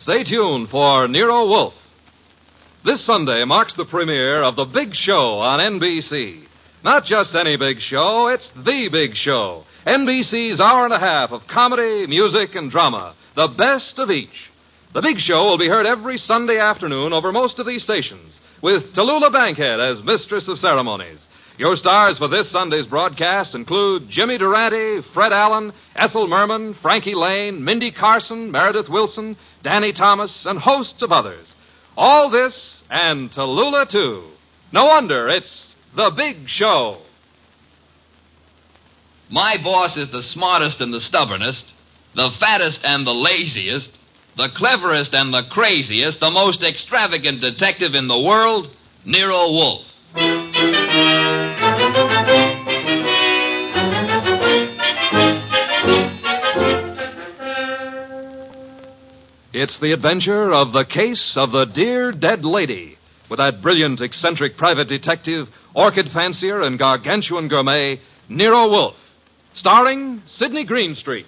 Stay tuned for Nero Wolfe. This Sunday marks the premiere of The Big Show on NBC. Not just any big show, it's the big show. NBC's hour and a half of comedy, music, and drama. The best of each. The Big Show will be heard every Sunday afternoon over most of these stations, with Tallulah Bankhead as Mistress of Ceremonies. Your stars for this Sunday's broadcast include Jimmy Durante, Fred Allen, Ethel Merman, Frankie Lane, Mindy Carson, Meredith Wilson, Danny Thomas, and hosts of others. All this and Tallulah, too. No wonder it's The Big Show. My boss is the smartest and the stubbornest, the fattest and the laziest, the cleverest and the craziest, the most extravagant detective in the world, Nero Wolfe. It's the adventure of The Case of the Dear Dead Lady, with that brilliant, eccentric private detective, orchid fancier, and gargantuan gourmet, Nero Wolfe, starring Sidney Greenstreet.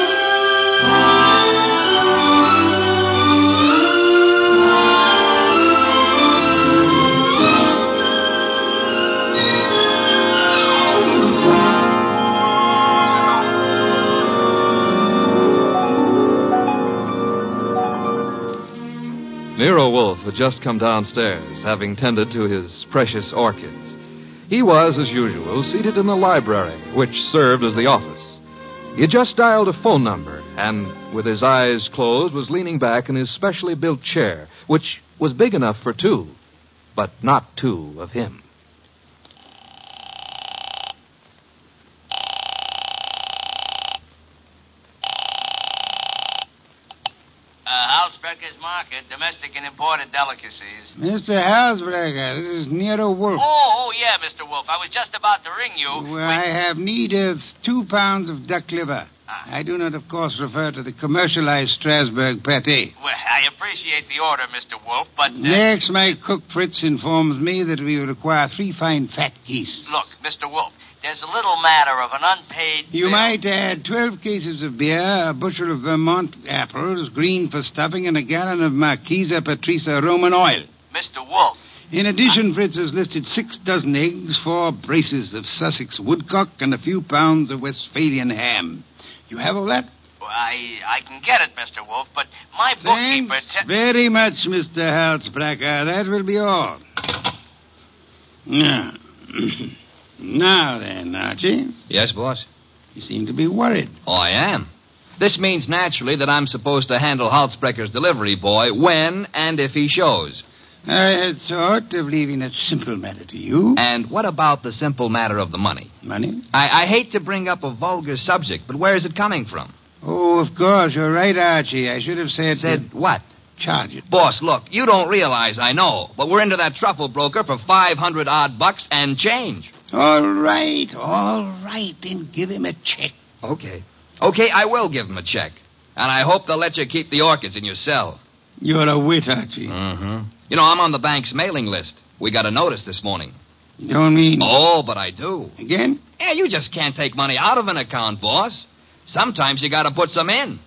Nero Wolfe had just come downstairs, having tended to his precious orchids. He was, as usual, seated in the library, which served as the office. He had just dialed a phone number, and, with his eyes closed, was leaning back in his specially built chair, which was big enough for two, but not two of him. Halsbrecher's Market, domestic and imported delicacies. Mr. Halsbrecher, this is Nero Wolfe. Oh, yeah, Mr. Wolfe. I was just about to ring you. Well, I have need of 2 pounds of duck liver. I do not, of course, refer to the commercialized Strasbourg pâté. Well, I appreciate the order, Mr. Wolfe, but... Next, my cook Fritz informs me that we require 3 fine fat geese. Look, Mr. Wolfe, there's a little matter of an unpaid You bill. might add 12 cases of beer, a bushel of Vermont apples, green for stuffing, and a gallon of Marquesa Patricia Roman oil. Mr. Wolfe. In addition, Fritz has listed 6 dozen eggs, 4 braces of Sussex woodcock, and a few pounds of Westphalian ham. You have all that? Well, I can get it, Mr. Wolfe, but my bookkeeper... Thanks very much, Mr. Halsbrecher. That will be all. Now... Now then, Archie. Yes, boss? You seem to be worried. Oh, I am. This means naturally that I'm supposed to handle Halsbrecher's delivery boy when and if he shows. I had thought of leaving that simple matter to you. And what about the simple matter of the money? Money? I hate to bring up a vulgar subject, but where is it coming from? Oh, of course, you're right, Archie. I should have said... Said what? Charge it. Boss, look, you don't realize I know, but we're into that truffle broker for $500 bucks and change. All right, then give him a check. Okay, I will give him a check. And I hope they'll let you keep the orchids in your cell. You're a wit, Archie. Mm-hmm. You know, I'm on the bank's mailing list. We got a notice this morning. You don't mean... Oh, but I do. Again? Yeah, you just can't take money out of an account, boss. Sometimes you gotta put some in.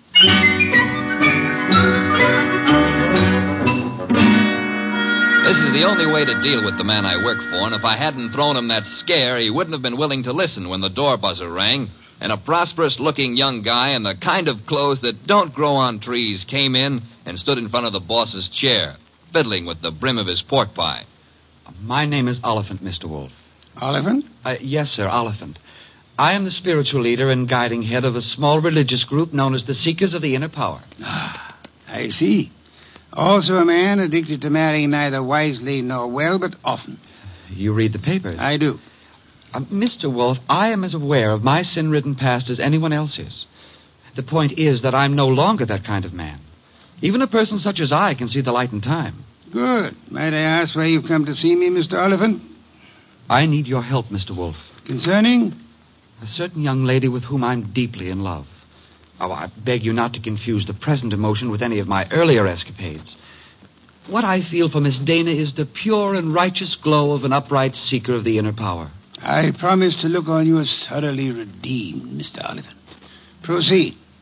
This is the only way to deal with the man I work for, and if I hadn't thrown him that scare, he wouldn't have been willing to listen when the door buzzer rang, and a prosperous-looking young guy in the kind of clothes that don't grow on trees came in and stood in front of the boss's chair, fiddling with the brim of his pork pie. My name is Oliphant, Mr. Wolfe. Oliphant? Yes, sir, Oliphant. I am the spiritual leader and guiding head of a small religious group known as the Seekers of the Inner Power. Ah, I see. Also a man addicted to marrying neither wisely nor well, but often. You read the papers? I do. Mr. Wolfe, I am as aware of my sin-ridden past as anyone else is. The point is that I'm no longer that kind of man. Even a person such as I can see the light in time. Good. Might I ask why you've come to see me, Mr. Oliphant? I need your help, Mr. Wolfe. Concerning? A certain young lady with whom I'm deeply in love. Oh, I beg you not to confuse the present emotion with any of my earlier escapades. What I feel for Miss Dana is the pure and righteous glow of an upright seeker of the inner power. I promise to look on you as thoroughly redeemed, Mr. Oliphant. Proceed.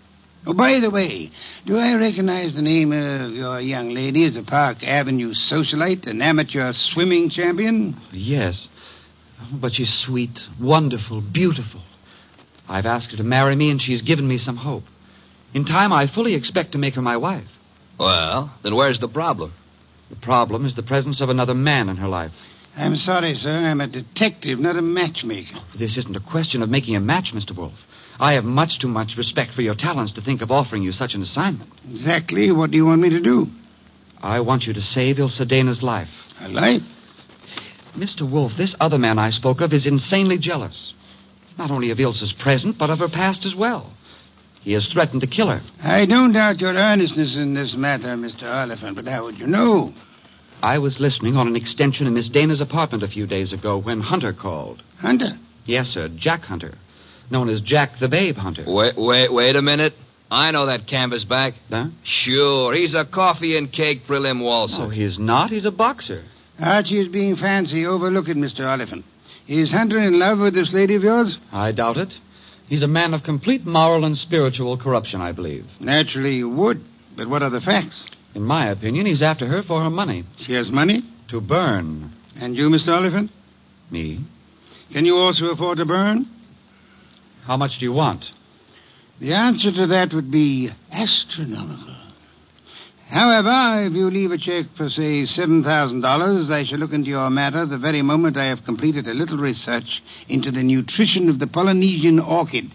Oh, by the way, do I recognize the name of your young lady as a Park Avenue socialite, an amateur swimming champion? Yes. But she's sweet, wonderful, beautiful. I've asked her to marry me, and she's given me some hope. In time, I fully expect to make her my wife. Well, then where's the problem? The problem is the presence of another man in her life. I'm sorry, sir. I'm a detective, not a matchmaker. This isn't a question of making a match, Mr. Wolf. I have much too much respect for your talents to think of offering you such an assignment. Exactly. What do you want me to do? I want you to save Ilsa Dana's life. Her life? Mr. Wolf, this other man I spoke of is insanely jealous. Not only of Ilsa's present, but of her past as well. He has threatened to kill her. I don't doubt your earnestness in this matter, Mr. Oliphant, but how would you know? I was listening on an extension in Miss Dana's apartment a few days ago when Hunter called. Hunter? Yes, sir, Jack Hunter. Known as Jack the Babe Hunter. Wait a minute. I know that canvasback. Huh? Sure, he's a coffee and cake prelim waltzer. Oh, he's not. He's a boxer. Archie is being fancy. Overlook it, Mr. Oliphant. Is Hunter in love with this lady of yours? I doubt it. He's a man of complete moral and spiritual corruption, I believe. Naturally you would. But what are the facts? In my opinion, he's after her for her money. She has money? To burn. And you, Mr. Oliphant? Me? Can you also afford to burn? How much do you want? The answer to that would be astronomical. However, if you leave a check for, say, $7,000, I shall look into your matter the very moment I have completed a little research into the nutrition of the Polynesian orchid.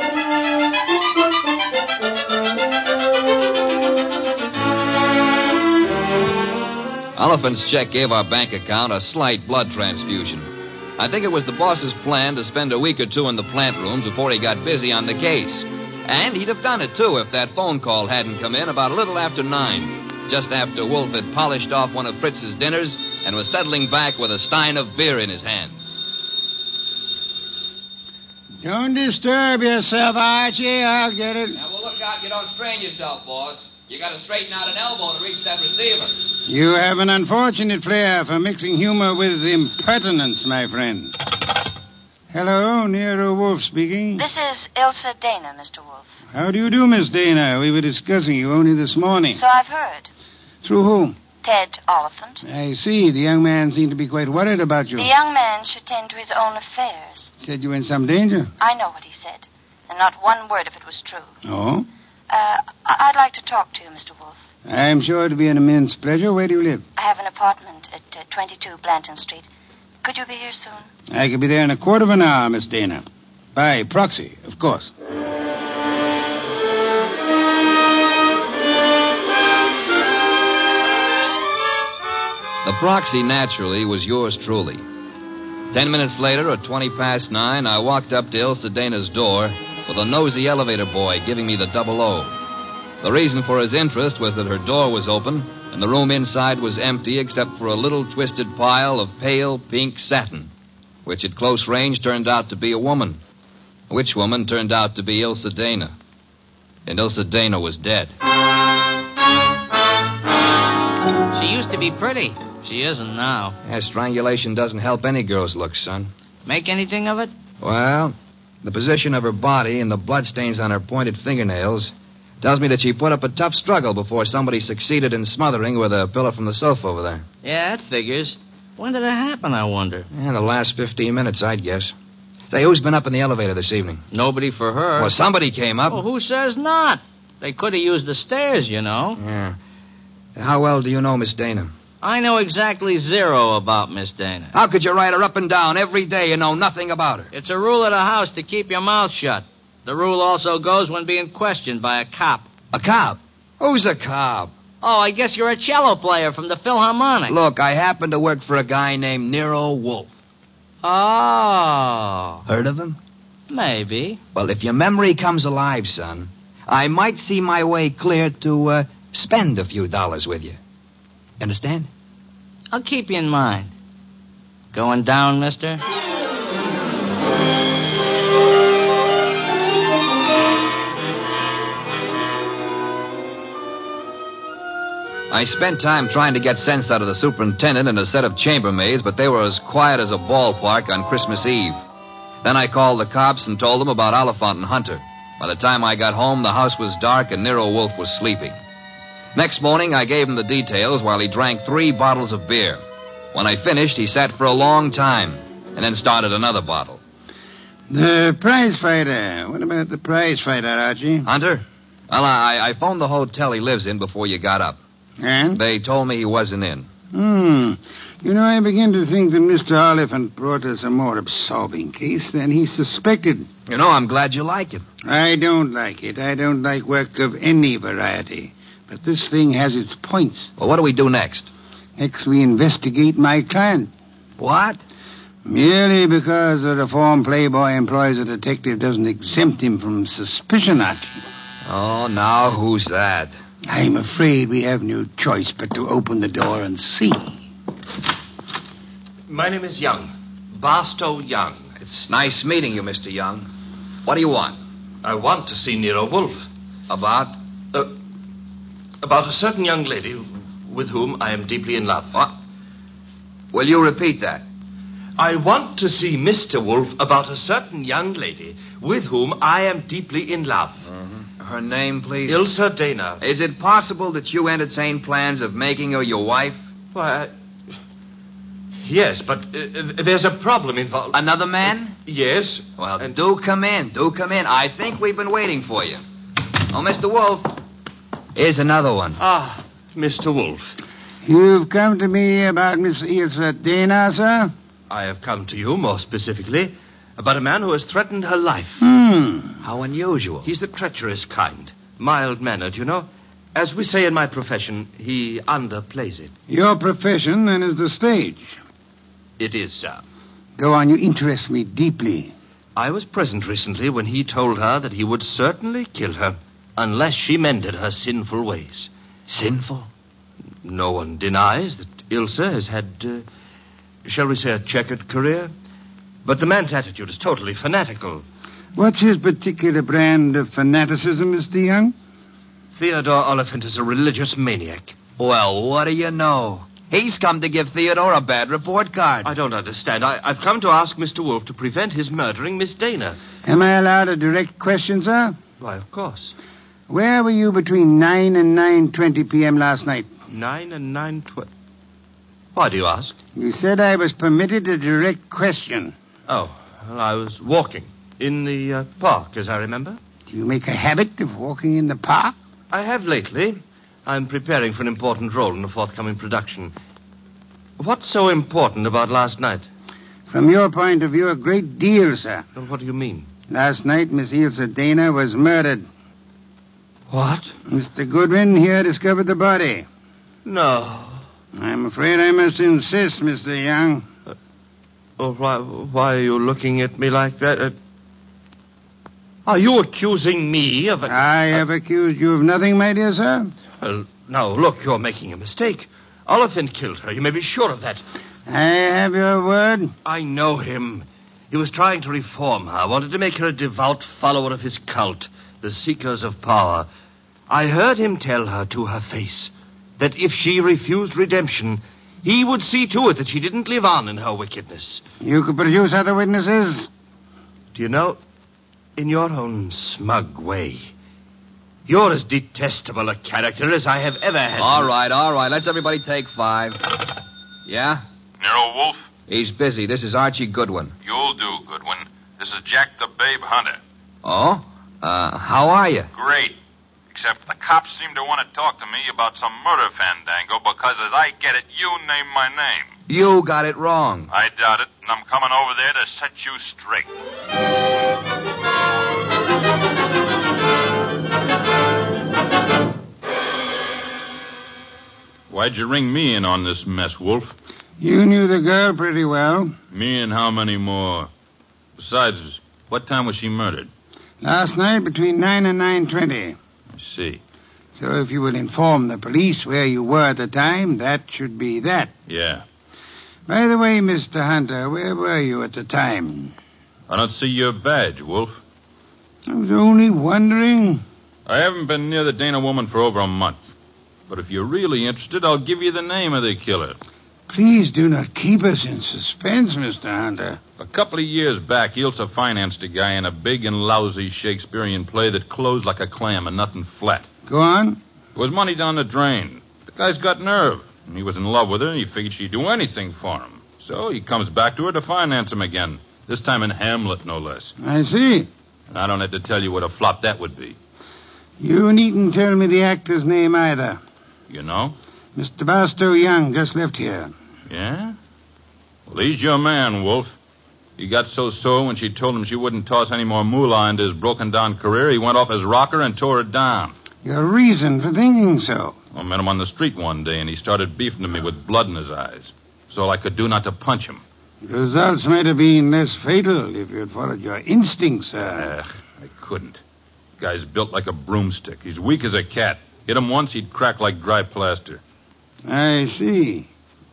Oliphant's check gave our bank account a slight blood transfusion. I think it was the boss's plan to spend a week or two in the plant rooms before he got busy on the case. And he'd have done it, too, if that phone call hadn't come in about a little after 9, just after Wolf had polished off one of Fritz's dinners and was settling back with a stein of beer in his hand. Don't disturb yourself, Archie. I'll get it. Now, well, look out you don't strain yourself, boss. You got to straighten out an elbow to reach that receiver. You have an unfortunate flair for mixing humor with impertinence, my friend. Hello, Nero Wolf speaking. This is Ilsa Dana, Mr. Wolf. How do you do, Miss Dana? We were discussing you only this morning. So I've heard. Through whom? Ted Oliphant. I see. The young man seemed to be quite worried about you. The young man should tend to his own affairs. Said you were in some danger. I know what he said, and not one word of it was true. Oh? I'd like to talk to you, Mr. Wolf. I'm sure it'll be an immense pleasure. Where do you live? I have an apartment at 22 Blanton Street. Could you be here soon? I could be there in a quarter of an hour, Miss Dana. By proxy, of course. The proxy, naturally, was yours truly. 10 minutes later, at 9:20, I walked up to Ilsa Dana's door with a nosy elevator boy giving me the 00. The reason for his interest was that her door was open and the room inside was empty except for a little twisted pile of pale pink satin, which at close range turned out to be a woman. Which woman turned out to be Ilsa Dana. And Ilsa Dana was dead. She used to be pretty. She isn't now. Yeah, strangulation doesn't help any girl's looks, son. Make anything of it? Well, the position of her body and the bloodstains on her pointed fingernails tells me that she put up a tough struggle before somebody succeeded in smothering with a pillow from the sofa over there. Yeah, that figures. When did it happen, I wonder? Yeah, the last 15 minutes, I'd guess. Say, who's been up in the elevator this evening? Nobody for her. Well, somebody came up. Well, who says not? They could have used the stairs, you know. Yeah. How well do you know Miss Dana? I know exactly zero about Miss Dana. How could you ride her up and down every day and know nothing about her? It's a rule of the house to keep your mouth shut. The rule also goes when being questioned by a cop. A cop? Who's a cop? Oh, I guess you're a cello player from the Philharmonic. Look, I happen to work for a guy named Nero Wolf. Oh. Heard of him? Maybe. Well, if your memory comes alive, son, I might see my way clear to spend a few dollars with you. Understand? I'll keep you in mind. Going down, mister? I spent time trying to get sense out of the superintendent and a set of chambermaids, but they were as quiet as a ballpark on Christmas Eve. Then I called the cops and told them about Oliphant and Hunter. By the time I got home, the house was dark and Nero Wolfe was sleeping. Next morning, I gave him the details while he drank 3 bottles of beer. When I finished, he sat for a long time and then started another bottle. The prize fighter. What about the prize fighter, Archie? Hunter? Well, I phoned the hotel he lives in before you got up. And? They told me he wasn't in. You know, I begin to think that Mr. Oliphant brought us a more absorbing case than he suspected. You know, I'm glad you like it. I don't like it. I don't like work of any variety. But this thing has its points. Well, what do we do next? Next, we investigate my client. What? Merely because the reformed playboy employs a detective doesn't exempt him from suspicion, Archie. Oh, now who's that? I'm afraid we have no choice but to open the door and see. My name is Young. Barstow Young. It's nice meeting you, Mr. Young. What do you want? I want to see Nero Wolfe. About? About a certain young lady with whom I am deeply in love. What? Will you repeat that? I want to see Mr. Wolfe about a certain young lady with whom I am deeply in love. Mm-hmm. Her name, please? Ilsa Dana. Is it possible that you entertain plans of making her your wife? Why, yes, but there's a problem involved. Another man? Yes. Well, do come in. Do come in. I think we've been waiting for you. Oh, Mr. Wolfe. Here's another one. Ah, Mr. Wolfe. You've come to me about Miss Ilsa Dana, sir? I have come to you, more specifically, about a man who has threatened her life. How unusual. He's the treacherous kind. Mild-mannered, you know. As we say in my profession, he underplays it. Your profession, then, is the stage. It is, sir. Go on, you interest me deeply. I was present recently when he told her that he would certainly kill her unless she mended her sinful ways. Sinful? No one denies that Ilsa has had, shall we say, a checkered career. But the man's attitude is totally fanatical. What's his particular brand of fanaticism, Mr. Young? Theodore Oliphant is a religious maniac. Well, what do you know? He's come to give Theodore a bad report card. I don't understand. I've come to ask Mr. Wolfe to prevent his murdering Miss Dana. Am I allowed a direct question, sir? Why, of course. Where were you between 9 and 9:20 p.m. last night? 9 and 9:20. Why do you ask? You said I was permitted a direct question. Oh, well, I was walking in the park, as I remember. Do you make a habit of walking in the park? I have lately. I'm preparing for an important role in a forthcoming production. What's so important about last night? From your point of view, a great deal, sir. Well, what do you mean? Last night, Miss Ilsa Dana was murdered. What? Mr. Goodwin here discovered the body. No. I'm afraid I must insist, Mr. Young. Why are you looking at me like that? Are you accusing me of... I have accused you of nothing, my dear sir. Well, now, look, you're making a mistake. Oliphant killed her. You may be sure of that. I have your word. I know him. He was trying to reform her, wanted to make her a devout follower of his cult, the Seekers of Power. I heard him tell her to her face that if she refused redemption, he would see to it that she didn't live on in her wickedness. You could produce other witnesses? Do you know, in your own smug way, you're as detestable a character as I have ever had. All right. Let's everybody take 5. Yeah? Nero Wolfe? He's busy. This is Archie Goodwin. You'll do, Goodwin. This is Jack the Babe Hunter. Oh? How are you? Great. Except the cops seem to want to talk to me about some murder fandango because, as I get it, you named my name. You got it wrong. I doubt it, and I'm coming over there to set you straight. Why'd you ring me in on this mess, Wolf? You knew the girl pretty well. Me and how many more? Besides, what time was she murdered? Last night between 9 and 9:20. I see. So if you will inform the police where you were at the time, that should be that. Yeah. By the way, Mr. Hunter, where were you at the time? I don't see your badge, Wolf. I was only wondering. I haven't been near the Dana woman for over a month. But if you're really interested, I'll give you the name of the killer. Please do not keep us in suspense, Mr. Hunter. A couple of years back, Ilsa financed a guy in a big and lousy Shakespearean play that closed like a clam and nothing flat. Go on. It was money down the drain. The guy's got nerve. And he was in love with her, and he figured she'd do anything for him. So he comes back to her to finance him again. This time in Hamlet, no less. I see. And I don't have to tell you what a flop that would be. You needn't tell me the actor's name either. You know? Mr. Barstow Young just left here. Yeah? Well, he's your man, Wolf. He got so sore when she told him she wouldn't toss any more moolah into his broken-down career, he went off his rocker and tore it down. Your reason for thinking so? I met him on the street one day, and he started beefing to me with blood in his eyes. It's all I could do not to punch him. The results might have been less fatal if you'd followed your instincts, sir. I couldn't. The guy's built like a broomstick. He's weak as a cat. Hit him once, he'd crack like dry plaster. I see.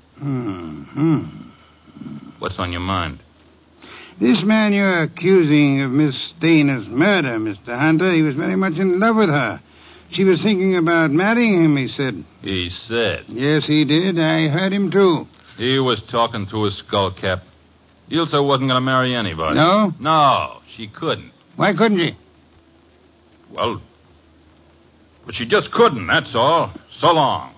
What's on your mind? This man you're accusing of Miss Dana's murder, Mr. Hunter, he was very much in love with her. She was thinking about marrying him, he said. He said? Yes, he did. I heard him, too. He was talking through his skull cap. Ilsa wasn't going to marry anybody. No? No, she couldn't. Why couldn't she? Well, but she just couldn't, that's all. So long.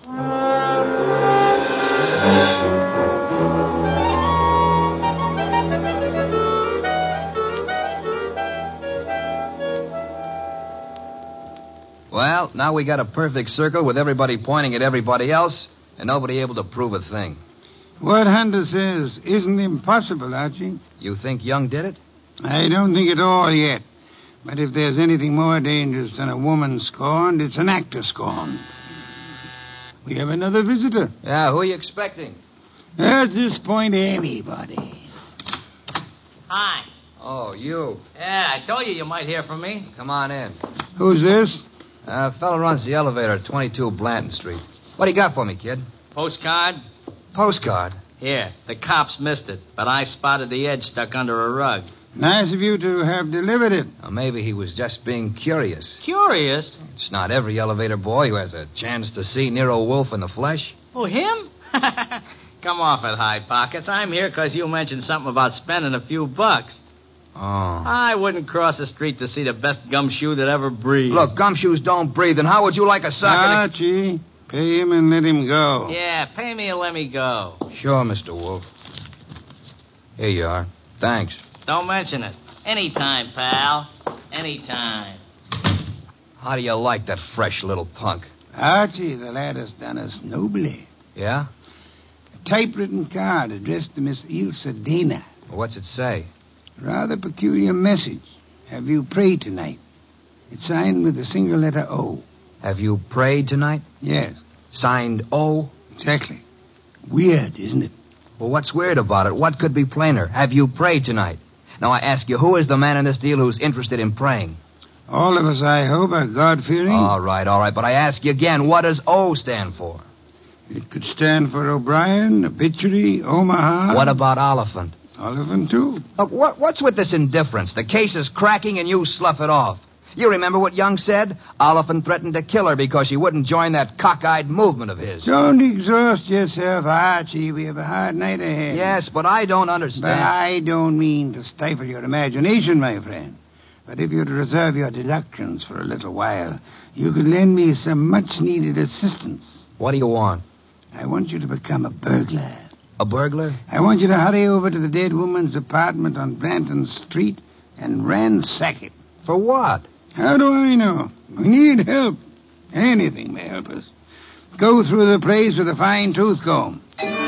Well, now we got a perfect circle with everybody pointing at everybody else and nobody able to prove a thing. What Hunter says isn't impossible, Archie. You think Young did it? I don't think at all yet. But if there's anything more dangerous than a woman scorned, it's an actor scorned. We have another visitor. Yeah, who are you expecting? At this point, anybody. Hi. Oh, you. Yeah, I told you might hear from me. Come on in. Who's this? Fellow runs the elevator at 22 Blanton Street. What do you got for me, kid? Postcard? Postcard? Here. The cops missed it, but I spotted the edge stuck under a rug. Nice of you to have delivered it. Or maybe he was just being curious. Curious? It's not every elevator boy who has a chance to see Nero Wolfe in the flesh. Oh, him? Come off it, High Pockets. I'm here because you mentioned something about spending a few bucks. Oh. I wouldn't cross the street to see the best gumshoe that ever breathed. Look, gumshoes don't breathe, and how would you like a sucker Archie, pay him and let him go. Yeah, pay me and let me go. Sure, Mr. Wolfe. Here you are. Thanks. Don't mention it. Anytime, pal. Anytime. How do you like that fresh little punk? Archie, the lad has done us nobly. Yeah? A typewritten card addressed to Miss Ilsa Dana. Well, what's it say? Rather peculiar message. Have you prayed tonight? It's signed with a single letter O. Have you prayed tonight? Yes. Signed O? Exactly. Weird, isn't it? Well, what's weird about it? What could be plainer? Have you prayed tonight? Now, I ask you, who is the man in this deal who's interested in praying? All of us, I hope, are God-fearing. All right. But I ask you again, what does O stand for? It could stand for O'Brien, Obituary, Omaha. What about Oliphant? Oliphant, too. Look, what's with this indifference? The case is cracking and you slough it off. You remember what Young said? Oliphant threatened to kill her because she wouldn't join that cockeyed movement of his. Don't exhaust yourself, Archie. We have a hard night ahead. Yes, but I don't understand. But I don't mean to stifle your imagination, my friend. But if you'd reserve your deductions for a little while, you could lend me some much-needed assistance. What do you want? I want you to become a burglar. A burglar? I want you to hurry over to the dead woman's apartment on Blanton Street and ransack it. For what? How do I know? We need help. Anything may help us. Go through the place with a fine-tooth comb.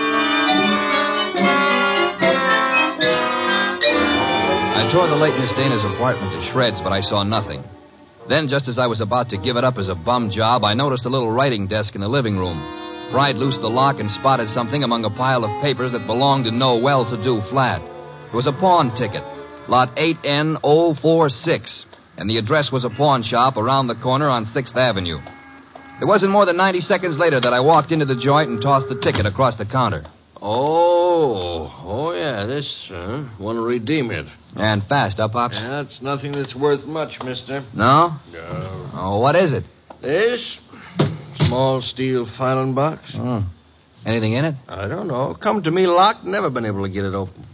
I tore the late Miss Dana's apartment to shreds, but I saw nothing. Then, just as I was about to give it up as a bum job, I noticed a little writing desk in the living room. Pried loose the lock and spotted something among a pile of papers that belonged to no well-to-do flat. It was a pawn ticket, lot 8N046, and the address was a pawn shop around the corner on 6th Avenue. It wasn't more than 90 seconds later that I walked into the joint and tossed the ticket across the counter. Oh, yeah, this, want to redeem it. And fast, huh, Pops? Yeah, it's nothing that's worth much, mister. No? No. Oh, what is it? This small steel filing box. Oh. Anything in it? I don't know. Come to me locked, never been able to get it open.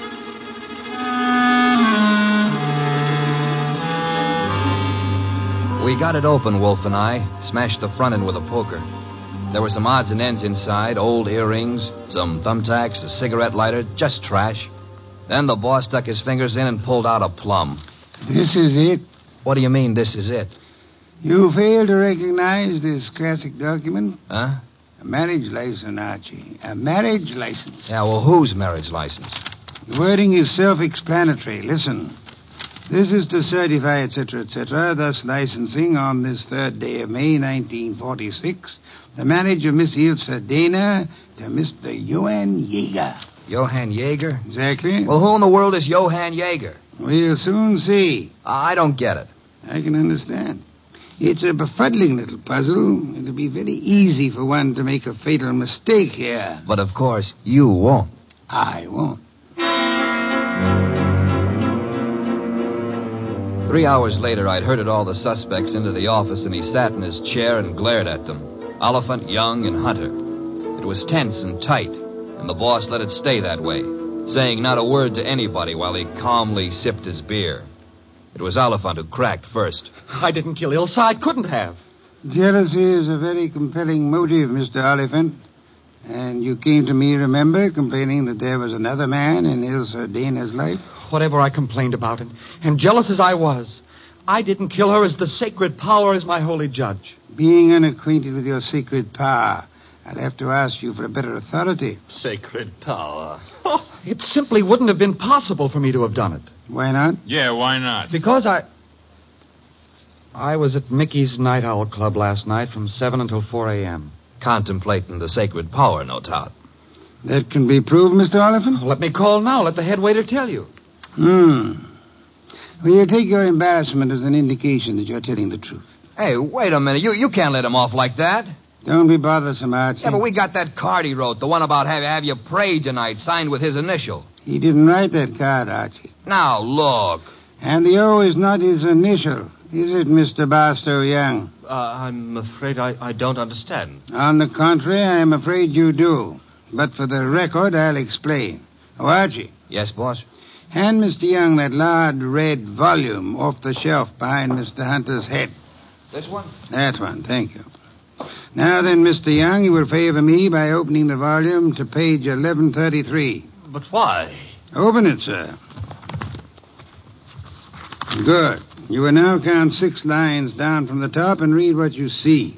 We got it open, Wolf and I. Smashed the front end with a poker. There were some odds and ends inside, old earrings, some thumbtacks, a cigarette lighter, just trash. Then the boss stuck his fingers in and pulled out a plum. This is it. What do you mean, this is it? You fail to recognize this classic document? Huh? A marriage license, Archie. A marriage license. Yeah, well, whose marriage license? The wording is self-explanatory. Listen. This is to certify, etc., thus licensing on this 3rd day of May, 1946, the marriage of Miss Ilse Dana to Mr. Johann Jaeger. Johann Jaeger? Exactly. Well, who in the world is Johann Jaeger? We'll soon see. I don't get it. I can understand. It's a befuddling little puzzle. It'll be very easy for one to make a fatal mistake here. But, of course, you won't. I won't. 3 hours later, I'd herded all the suspects into the office, and he sat in his chair and glared at them. Oliphant, Young, and Hunter. It was tense and tight, and the boss let it stay that way, saying not a word to anybody while he calmly sipped his beer. It was Oliphant who cracked first. I didn't kill Ilse. I couldn't have. Jealousy is a very compelling motive, Mr. Oliphant. And you came to me, remember, complaining that there was another man in Ilse Dana's life? Whatever I complained about, and jealous as I was, I didn't kill her as the sacred power is my holy judge. Being unacquainted with your sacred power, I'd have to ask you for a better authority. Sacred power. Oh, it simply wouldn't have been possible for me to have done it. Why not? Yeah, why not? Because I was at Mickey's Night Owl Club last night from 7 until 4 a.m. Contemplating the sacred power, no doubt. That can be proved, Mr. Oliphant? Let me call now. Let the head waiter tell you. Well, you take your embarrassment as an indication that you're telling the truth. Hey, wait a minute. You can't let him off like that. Don't be bothersome, Archie. Yeah, but we got that card he wrote, the one about have you prayed tonight, signed with his initial. He didn't write that card, Archie. Now, look. And the O is not his initial, is it, Mr. Barstow Young? I'm afraid I don't understand. On the contrary, I am afraid you do. But for the record, I'll explain. Oh, Archie. Yes, boss? Hand Mr. Young that large red volume off the shelf behind Mr. Hunter's head. This one? That one, thank you. Now then, Mr. Young, you will favor me by opening the volume to page 1133. But why? Open it, sir. Good. You will now count 6 lines down from the top and read what you see.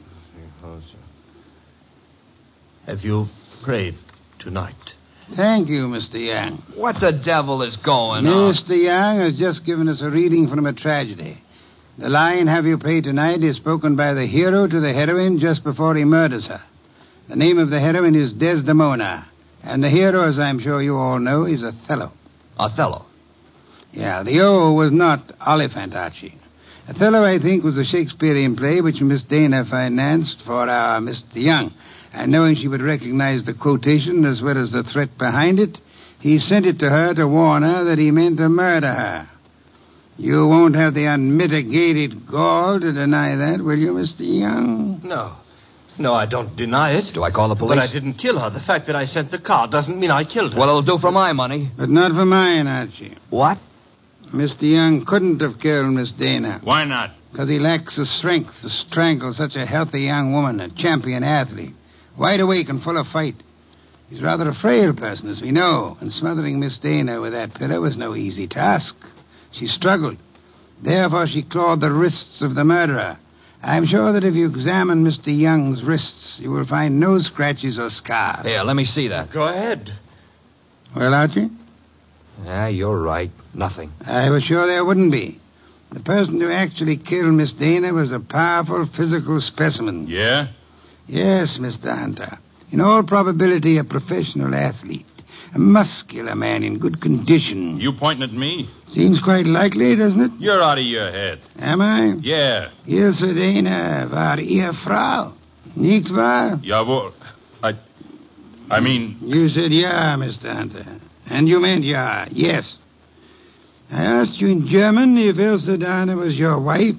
Have you prayed tonight? Thank you, Mr. Young. What the devil is going on? Mr. Young has just given us a reading from a tragedy. The line, have you prayed tonight, is spoken by the hero to the heroine just before he murders her. The name of the heroine is Desdemona. And the hero, as I'm sure you all know, is Othello. Othello? Yeah, the O was not Oliphant, Archie. Othello, I think, was a Shakespearean play which Miss Dana financed for our Mr. Young. And knowing she would recognize the quotation as well as the threat behind it, he sent it to her to warn her that he meant to murder her. You won't have the unmitigated gall to deny that, will you, Mr. Young? No, I don't deny it. Do I call the police? But I didn't kill her. The fact that I sent the card doesn't mean I killed her. Well, it'll do for my money. But not for mine, Archie. What? Mr. Young couldn't have killed Miss Dana. Why not? Because he lacks the strength to strangle such a healthy young woman, a champion athlete. Wide awake and full of fight. He's rather a frail person, as we know, and smothering Miss Dana with that pillow was no easy task. She struggled. Therefore, she clawed the wrists of the murderer. I'm sure that if you examine Mr. Young's wrists, you will find no scratches or scars. Here, let me see that. Go ahead. Well, Archie? Yeah, you're right. Nothing. I was sure there wouldn't be. The person who actually killed Miss Dana was a powerful physical specimen. Yeah? Yes, Mr. Hunter. In all probability, a professional athlete. A muscular man in good condition. You pointing at me? Seems quite likely, doesn't it? You're out of your head. Am I? Yeah. Ilse Dana war Ehefrau. Nicht wahr? Jawohl. I mean... You said yeah, Mr. Hunter. And you meant yes. I asked you in German if Ilse Dana was your wife,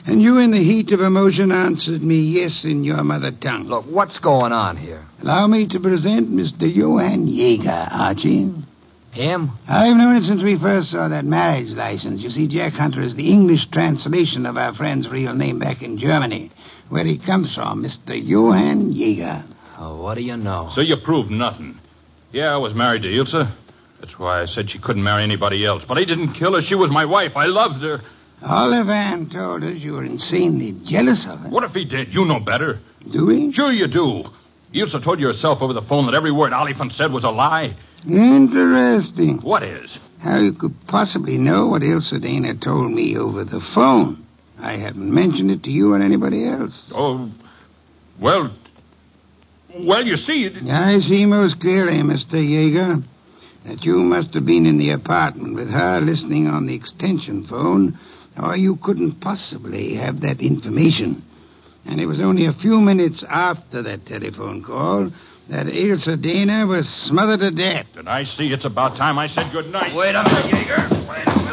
And you, in the heat of emotion, answered me yes in your mother tongue. Look, what's going on here? Allow me to present Mr. Johann Jaeger, Archie. Him? I've known it since we first saw that marriage license. You see, Jack Hunter is the English translation of our friend's real name back in Germany, where he comes from, Mr. Johann Jaeger. Oh, what do you know? So you proved nothing. Yeah, I was married to Ilse. That's why I said she couldn't marry anybody else. But I didn't kill her. She was my wife. I loved her. Oliphant told us you were insanely jealous of her. What if he did? You know better. Do we? Sure you do. Ilse told you herself over the phone that every word Oliphant said was a lie. Interesting. What is? How you could possibly know what Ilse Dana told me over the phone. I haven't mentioned it to you or anybody else. Oh, well, you see... I see most clearly, Mr. Jaeger, that you must have been in the apartment with her listening on the extension phone, or you couldn't possibly have that information. And it was only a few minutes after that telephone call that Ilse Dana was smothered to death. Did I see? It's about time I said good night. Wait a minute, Jaeger. Wait a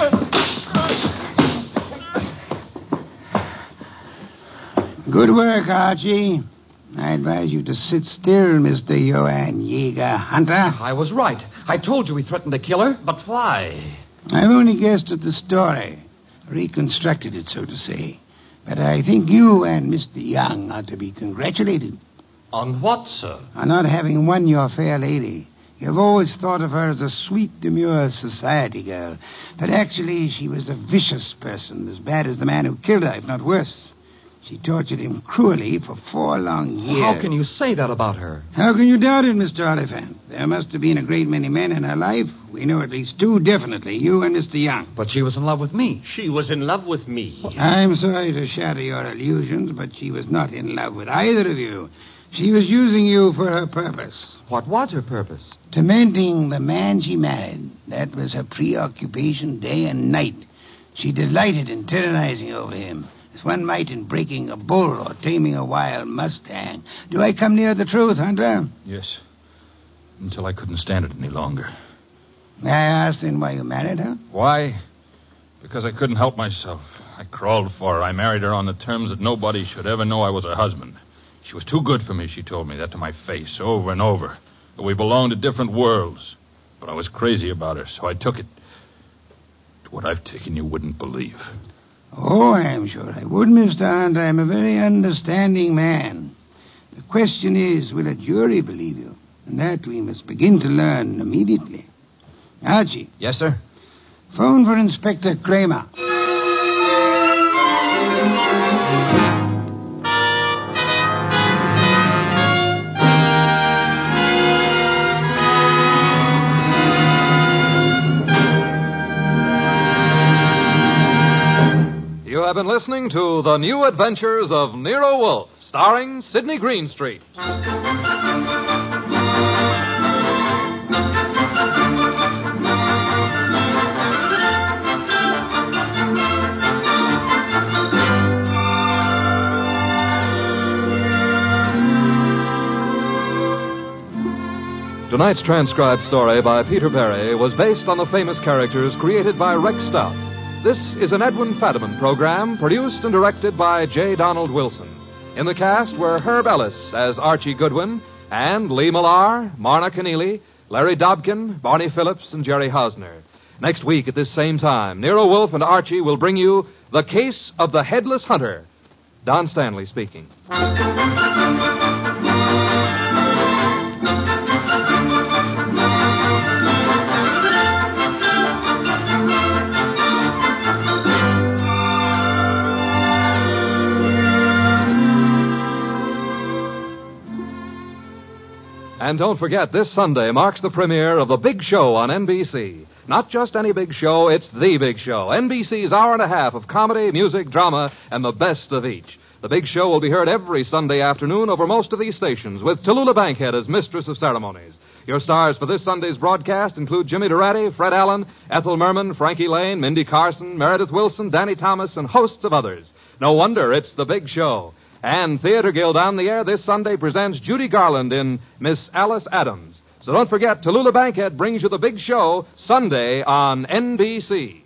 minute. Good work, Archie. I advise you to sit still, Mr. Johann Jaeger Hunter. I was right. I told you he threatened to kill her. But why? I've only guessed at the story, reconstructed it, so to say. But I think you and Mr. Young are to be congratulated. On what, sir? On not having won your fair lady. You've always thought of her as a sweet, demure society girl. But actually, she was a vicious person, as bad as the man who killed her, if not worse. She tortured him cruelly for 4 long years. How can you say that about her? How can you doubt it, Mr. Oliphant? There must have been a great many men in her life. We know at least 2 definitely, you and Mr. Young. But she was in love with me. She was in love with me. I'm sorry to shatter your illusions, but she was not in love with either of you. She was using you for her purpose. What was her purpose? Tormenting the man she married. That was her preoccupation day and night. She delighted in tyrannizing over him, as one might in breaking a bull or taming a wild mustang. Do I come near the truth, Hunter? Yes. Until I couldn't stand it any longer. May I ask then why you married her? Why? Because I couldn't help myself. I crawled for her. I married her on the terms that nobody should ever know I was her husband. She was too good for me, she told me that to my face over and over. That we belonged to different worlds. But I was crazy about her, so I took it to what I've taken you wouldn't believe. Oh, I'm sure I would, Mr. Hunt. I'm a very understanding man. The question is, will a jury believe you? And that we must begin to learn immediately. Archie. Yes, sir? Phone for Inspector Kramer. You have been listening to The New Adventures of Nero Wolfe, starring Sidney Greenstreet. Tonight's transcribed story by Peter Berry was based on the famous characters created by Rex Stout. This is an Edwin Fadiman program produced and directed by J. Donald Wilson. In the cast were Herb Ellis as Archie Goodwin and Lee Millar, Marna Keneally, Larry Dobkin, Barney Phillips, and Jerry Hausner. Next week at this same time, Nero Wolfe and Archie will bring you The Case of the Headless Hunter. Don Stanley speaking. And don't forget, this Sunday marks the premiere of The Big Show on NBC. Not just any big show, it's The Big Show. NBC's hour and a half of comedy, music, drama, and the best of each. The Big Show will be heard every Sunday afternoon over most of these stations, with Tallulah Bankhead as mistress of ceremonies. Your stars for this Sunday's broadcast include Jimmy Durante, Fred Allen, Ethel Merman, Frankie Lane, Mindy Carson, Meredith Wilson, Danny Thomas, and hosts of others. No wonder it's The Big Show. And Theater Guild on the Air this Sunday presents Judy Garland in Miss Alice Adams. So don't forget, Tallulah Bankhead brings you The Big Show Sunday on NBC.